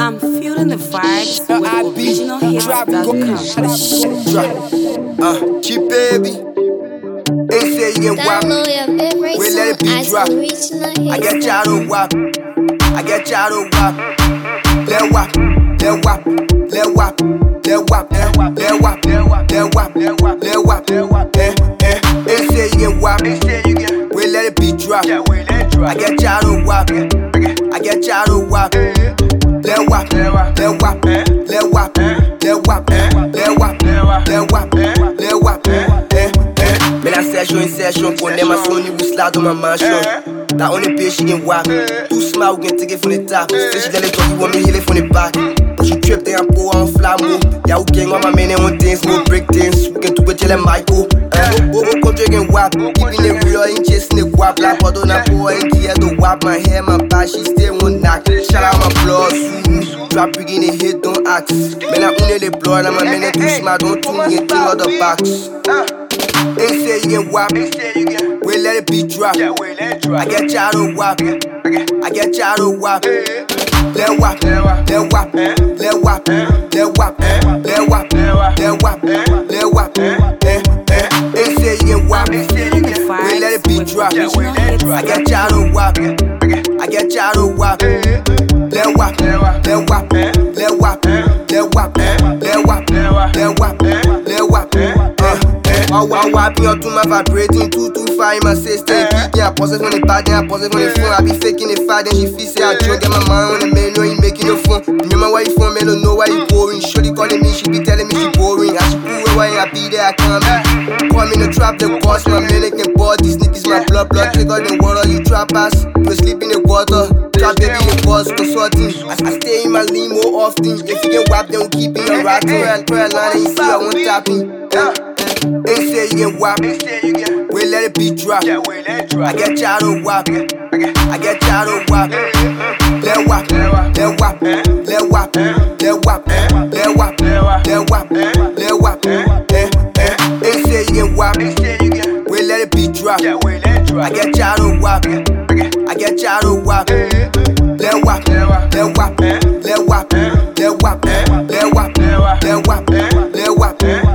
I'm feeling the vibes with originalhits.com. Cheap baby. They say you get wap. We let it be drop. I get y'all to wap. I get y'all to wap. Let wap. Let wap. Let wap. Let wap. Let wap. Let wap. Let wap. They say you get wap. We let it be drop. I get y'all to wap. I get y'all to wap. Let wap. Let wap. Let wap. Let wap. Let wap. Let wap. Let wap. Men a session, connais ma son, il boost là dans ma mansion. Là on est pêché, in wap. Tout smart, ou gen tigre from the top. Fish dans les toits, you want me heal it from the back. When she trip, they a pour en flambeau. Ya ou gang, on ma mene on dance, no break dance. We can do it till I'm Michael. Bobo come drinking wap. Keeping it real, ain't chasing the wap. Like what on a boy, ain't here to wap. My hair, my back, she still won't knock. Shout out my blood, drop big in the hit, don't ask. Men a une the blood, I'm a man too smart, don't tune in, thing out the box. They say you get wap, we let it be drop. I get y'all to wap, I get y'all to wap. Let wap, let wap, let wap, let wap, let wap, let wap, let wap. They say you get wap, we let it be drop. I get y'all to wap, I get y'all to wap. Let wap, let wap, let wap, let wap, let wap, let wap, let wap. I wap me up to my vibrating 225 in my system. Yeah, I pause it when it bad, then I pause it when it phone. I be faking it fat, then she feel say I drunk. Get my mind on the menu, ain't making no fun. Remember why you phone, man, don't know why you boring. Shorty calling me, she be telling me she boring. I should prove why I be there, I can't be. Call me the trap, the boss, my man, can board. These niggas, my blood, take out the water, you trap ass. We sleep in the water, trap baby, the boss, consulting. I stay in my limo often. If you get wap, then we keep it a ratting. Prayer line, and you see I won't tap me. They say you get wap, we let it be drop. I get y'all to wap, I get y'all to wap. Let wap, let wap, let wap, let wap, let wap, let wap, let wap. They say you get wap, we let it be drop. I get y'all to wap, I get y'all to wap. Let wap, let wap, let wap, let wap, let wap, let wap, let wap.